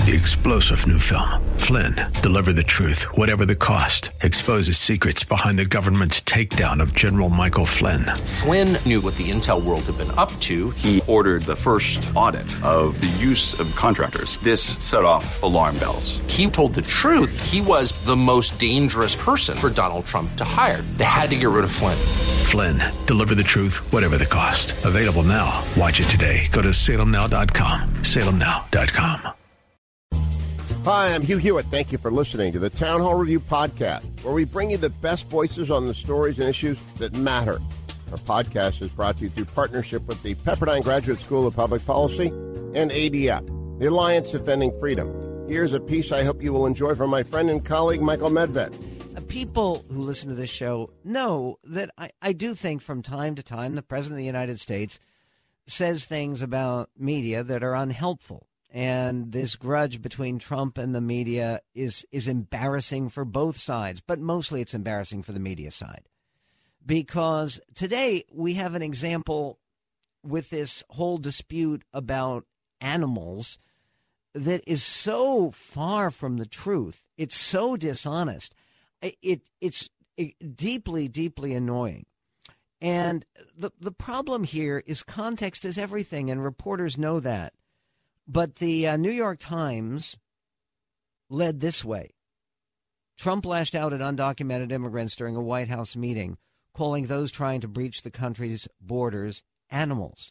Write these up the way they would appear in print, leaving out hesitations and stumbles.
The explosive new film, Flynn, deliver the truth, whatever the cost, exposes secrets behind the government's takedown of General Michael Flynn. Flynn knew what the intel world had been up to. He ordered the first audit of the use of contractors. This set off alarm bells. He told the truth. He was the most dangerous person for Donald Trump to hire. They had to get rid of Flynn. Flynn, deliver the truth, whatever the cost. Available now. Watch it today. Go to salemnow.com. salemnow.com. Hi, I'm Hugh Hewitt. Thank you for listening to the Town Hall Review Podcast, where we bring you the best voices on the stories and issues that matter. Our podcast is brought to you through partnership with the Pepperdine Graduate School of Public Policy and ADF, the Alliance Defending Freedom. Here's a piece I hope you will enjoy from my friend and colleague, Michael Medved. People who listen to this show know that I do think from time to time the President of the United States says things about media that are unhelpful. And this grudge between Trump and the media is embarrassing for both sides, but mostly it's embarrassing for the media side. Because today we have an example with this whole dispute about animals that is so far from the truth. It's so dishonest. It's deeply, deeply annoying. And the problem here is context is everything, and reporters know that. But the New York Times led this way. Trump lashed out at undocumented immigrants during a White House meeting, calling those trying to breach the country's borders animals.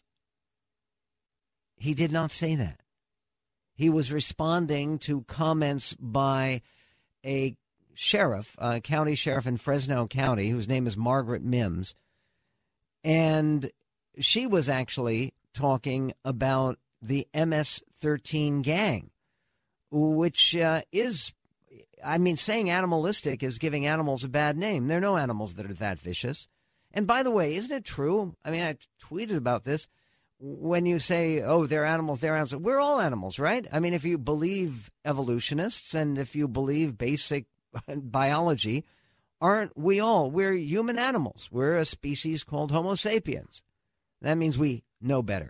He did not say that. He was responding to comments by a sheriff, a county sheriff in Fresno County, whose name is Margaret Mims. And she was actually talking about the MS-13 gang, which is, saying animalistic is giving animals a bad name. There are no animals that are that vicious. And by the way, isn't it true? I tweeted about this. When you say, oh, they're animals, we're all animals, right? If you believe evolutionists and if you believe basic biology, aren't we all? We're human animals. We're a species called Homo sapiens. That means we know better.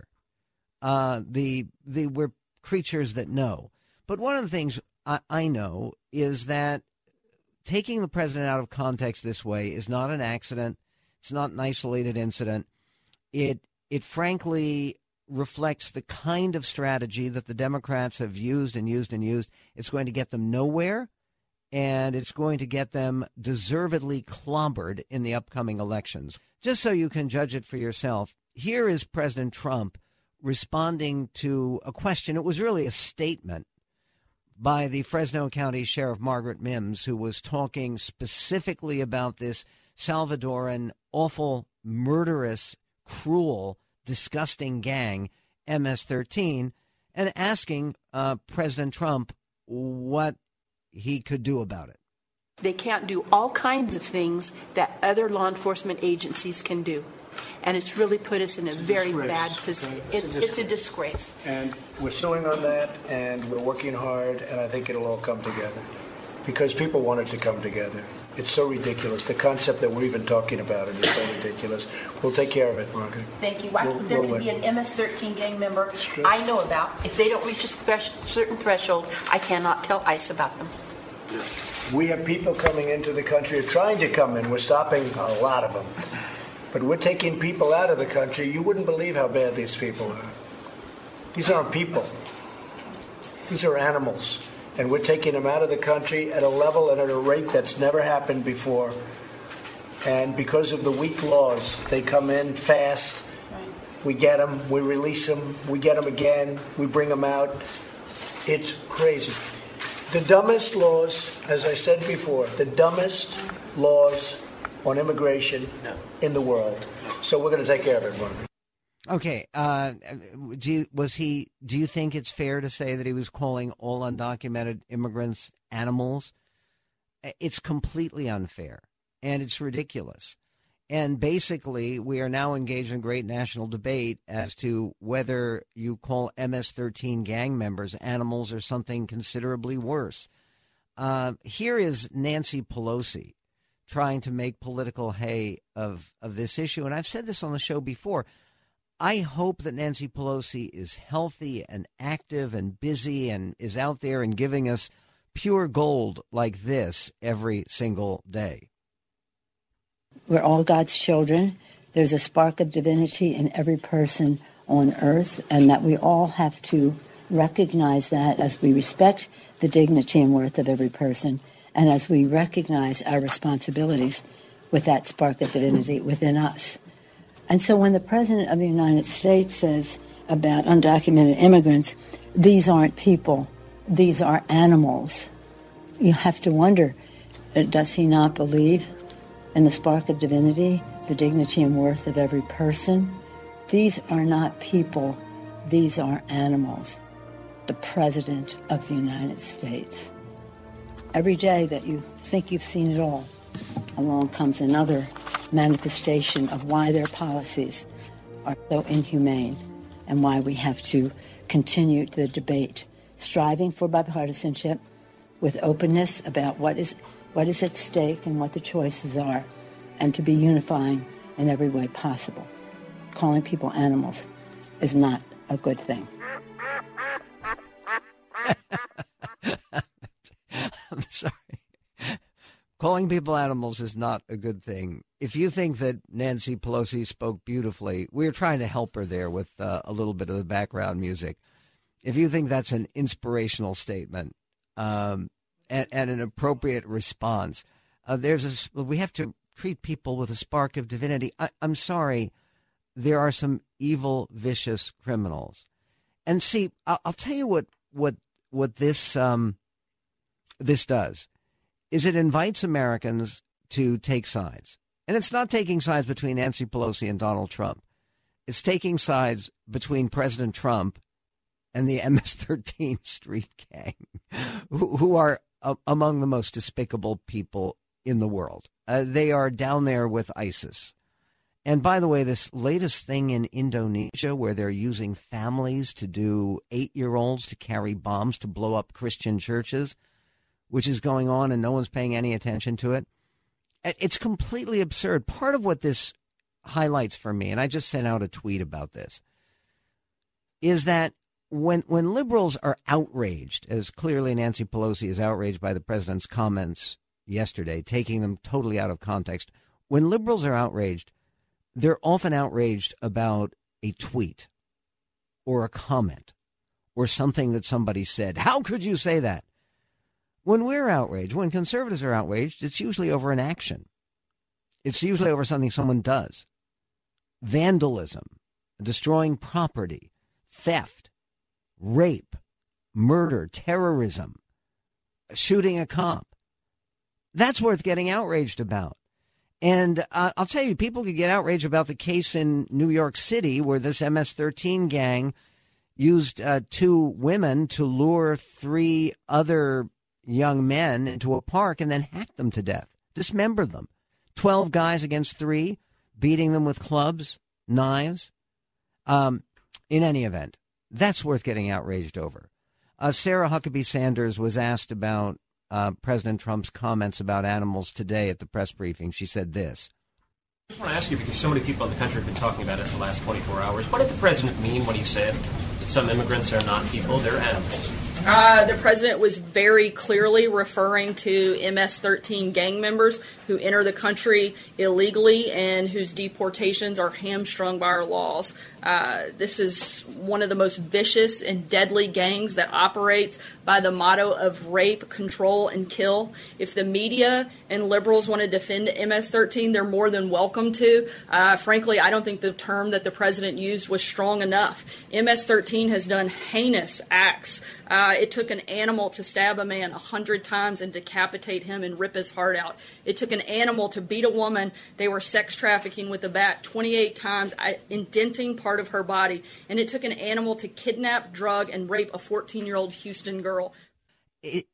We're creatures that know. But one of the things I know is that taking the president out of context this way is not an accident. It's not an isolated incident. It frankly reflects the kind of strategy that the Democrats have used and used and used. It's going to get them nowhere, and it's going to get them deservedly clobbered in the upcoming elections. Just so you can judge it for yourself, here is President Trump responding to a question. It was really a statement by the Fresno County Sheriff Margaret Mims, who was talking specifically about this Salvadoran, awful, murderous, cruel, disgusting gang, MS-13, and asking President Trump what he could do about it. They can't do all kinds of things that other law enforcement agencies can do. And it's really put us in a very bad position. It's a disgrace. And we're suing on that, and we're working hard, and I think it'll all come together. Because people want it to come together. It's so ridiculous. The concept that we're even talking about it is so ridiculous. We'll take care of it, Margaret. Thank you. There could be an MS-13 gang member I know about. If they don't reach a certain threshold, I cannot tell ICE about them. We have people coming into the country, or trying to come in. We're stopping a lot of them. But we're taking people out of the country. You wouldn't believe how bad these people are. These aren't people. These are animals. And we're taking them out of the country at a level and at a rate that's never happened before. And because of the weak laws, they come in fast. We get them, we release them, we get them again, we bring them out. It's crazy. The dumbest laws, as I said before, the dumbest laws on immigration in the world. So we're going to take care of it, Margaret. Okay. Do you think it's fair to say that he was calling all undocumented immigrants animals? It's completely unfair, and it's ridiculous. And basically, we are now engaged in a great national debate as to whether you call MS-13 gang members animals or something considerably worse. Here is Nancy Pelosi trying to make political hay of this issue. And I've said this on the show before. I hope that Nancy Pelosi is healthy and active and busy and is out there and giving us pure gold like this every single day. We're all God's children. There's a spark of divinity in every person on earth, and that we all have to recognize that as we respect the dignity and worth of every person, and as we recognize our responsibilities with that spark of divinity within us. And so when the President of the United States says about undocumented immigrants, these aren't people, these are animals, you have to wonder, does he not believe in the spark of divinity, the dignity and worth of every person? These are not people, these are animals. The President of the United States. Every day that you think you've seen it all, along comes another manifestation of why their policies are so inhumane and why we have to continue the debate, striving for bipartisanship with openness about what is at stake and what the choices are, and to be unifying in every way possible. Calling people animals is not a good thing. I'm sorry. Calling people animals is not a good thing. If you think that Nancy Pelosi spoke beautifully, we're trying to help her there with a little bit of the background music. If you think that's an inspirational statement and an appropriate response, we have to treat people with a spark of divinity. I'm sorry, there are some evil, vicious criminals. And see, I'll tell you what this does. Is it invites Americans to take sides. And it's not taking sides between Nancy Pelosi and Donald Trump. It's taking sides between President Trump and the MS-13 street gang, who are among the most despicable people in the world. They are down there with ISIS. And by the way, this latest thing in Indonesia where they're using families to do 8-year-olds to carry bombs to blow up Christian churches, which is going on and no one's paying any attention to it. It's completely absurd. Part of what this highlights for me, and I just sent out a tweet about this, is that when liberals are outraged, as clearly Nancy Pelosi is outraged by the president's comments yesterday, taking them totally out of context, when liberals are outraged, they're often outraged about a tweet or a comment or something that somebody said. How could you say that? When we're outraged, when conservatives are outraged, it's usually over an action. It's usually over something someone does. Vandalism, destroying property, theft, rape, murder, terrorism, shooting a cop. That's worth getting outraged about. And I'll tell you, people could get outraged about the case in New York City where this MS-13 gang used 2 women to lure 3 other young men into a park and then hacked them to death, dismembered them. 12 guys against 3, beating them with clubs, knives. In any event, that's worth getting outraged over. Sarah Huckabee Sanders was asked about President Trump's comments about animals today at the press briefing. She said this. I just want to ask you, because so many people in the country have been talking about it for the last 24 hours, what did the president mean when he said that some immigrants are not people, they're animals? The president was very clearly referring to MS-13 gang members who enter the country illegally and whose deportations are hamstrung by our laws. This is one of the most vicious and deadly gangs that operates by the motto of rape, control, and kill. If the media and liberals want to defend MS-13, they're more than welcome to. Frankly, I don't think the term that the president used was strong enough. MS-13 has done heinous acts. It took an animal to stab a man 100 times and decapitate him and rip his heart out. It took an animal to beat a woman they were sex trafficking with a bat 28 times, indenting part of her body. And it took an animal to kidnap, drug, and rape a 14-year-old Houston girl. It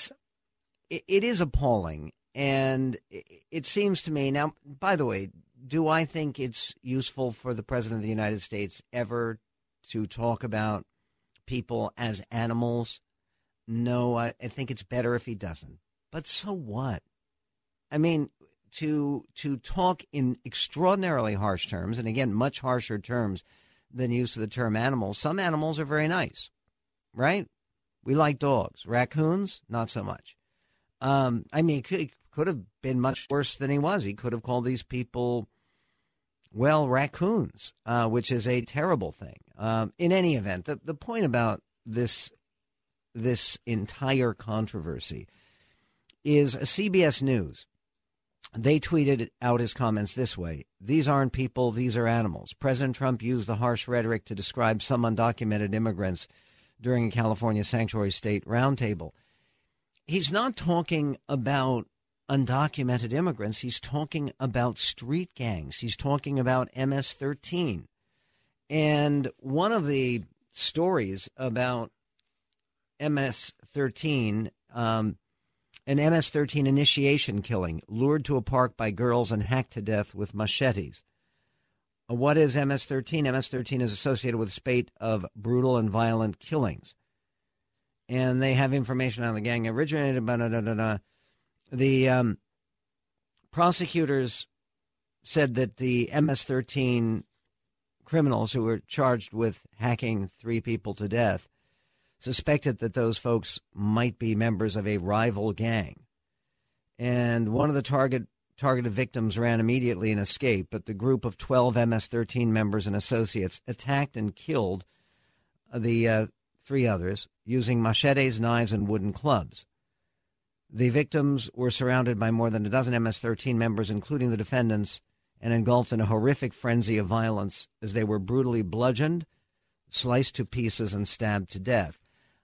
is appalling. And it seems to me, now, by the way, do I think it's useful for the President of the United States ever to talk about people as animals? No, I think it's better if he doesn't. But so what? I mean, to talk in extraordinarily harsh terms, and again, much harsher terms than use of the term animals. Some animals are very nice, right? We like dogs. Raccoons, not so much. It could have been much worse than he was. He could have called these people, well, raccoons, which is a terrible thing. In any event, the point about this entire controversy is CBS News. They tweeted out his comments this way: "These aren't people, these are animals. President Trump used the harsh rhetoric to describe some undocumented immigrants during a California sanctuary state roundtable." He's not talking about undocumented immigrants. He's talking about street gangs. He's talking about MS-13. And one of the stories about MS-13, an MS-13 initiation killing, lured to a park by girls and hacked to death with machetes. What is MS-13? MS-13 is associated with a spate of brutal and violent killings. And they have information on the gang originated. The prosecutors said that the MS-13 criminals who were charged with hacking 3 people to death suspected that those folks might be members of a rival gang. And one of the targeted victims ran immediately and escaped, but the group of 12 MS-13 members and associates attacked and killed the 3 others using machetes, knives, and wooden clubs. The victims were surrounded by more than a dozen MS-13 members, including the defendants, and engulfed in a horrific frenzy of violence as they were brutally bludgeoned, sliced to pieces, and stabbed to death.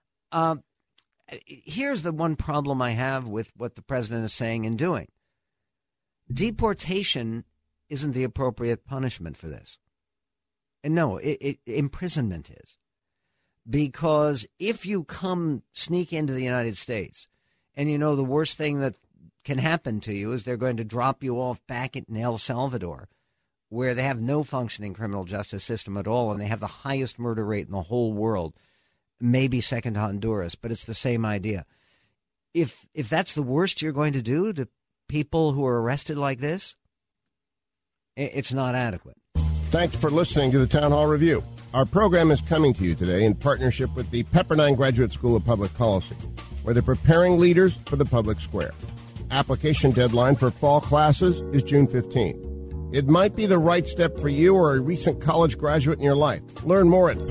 Here's the one problem I have with what the president is saying and doing. Deportation isn't the appropriate punishment for this. And no, imprisonment is. Because if you sneak into the United States and you know the worst thing that can happen to you is they're going to drop you off back in El Salvador, where they have no functioning criminal justice system at all, and they have the highest murder rate in the whole world, maybe second to Honduras, but it's the same idea. If that's the worst you're going to do to people who are arrested like this, it's not adequate. Thanks for listening to the Town Hall Review. Our program is coming to you today in partnership with the Pepperdine Graduate School of Public Policy, where they're preparing leaders for the public square. Application deadline for fall classes is June 15. It might be the right step for you or a recent college graduate in your life. Learn more at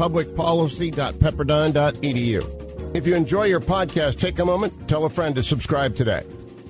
publicpolicy.pepperdine.edu. If you enjoy your podcast, take a moment and tell a friend to subscribe today.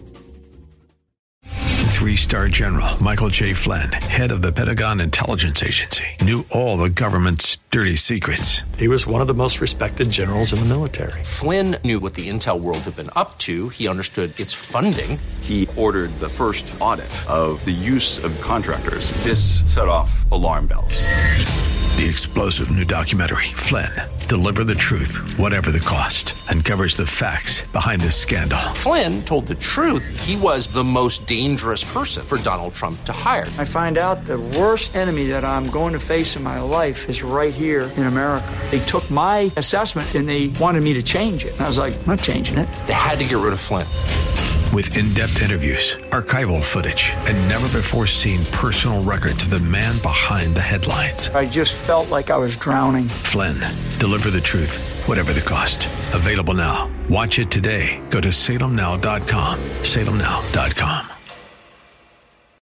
3-star General Michael J. Flynn, head of the Pentagon Intelligence Agency, knew all the government's dirty secrets. He was one of the most respected generals in the military. Flynn knew what the intel world had been up to. He understood its funding. He ordered the first audit of the use of contractors. This set off alarm bells. The explosive new documentary, Flynn, Deliver the Truth, Whatever the Cost, uncovers the facts behind this scandal. Flynn told the truth. He was the most dangerous person for Donald Trump to hire. I find out the worst enemy that I'm going to face in my life is right here in America. They took my assessment and they wanted me to change it. And I was like, I'm not changing it. They had to get rid of Flynn. With in-depth interviews, archival footage, and never-before-seen personal records of the man behind the headlines. I just felt like I was drowning. Flynn, Deliver the Truth, Whatever the Cost. Available now. Watch it today. Go to salemnow.com. salemnow.com.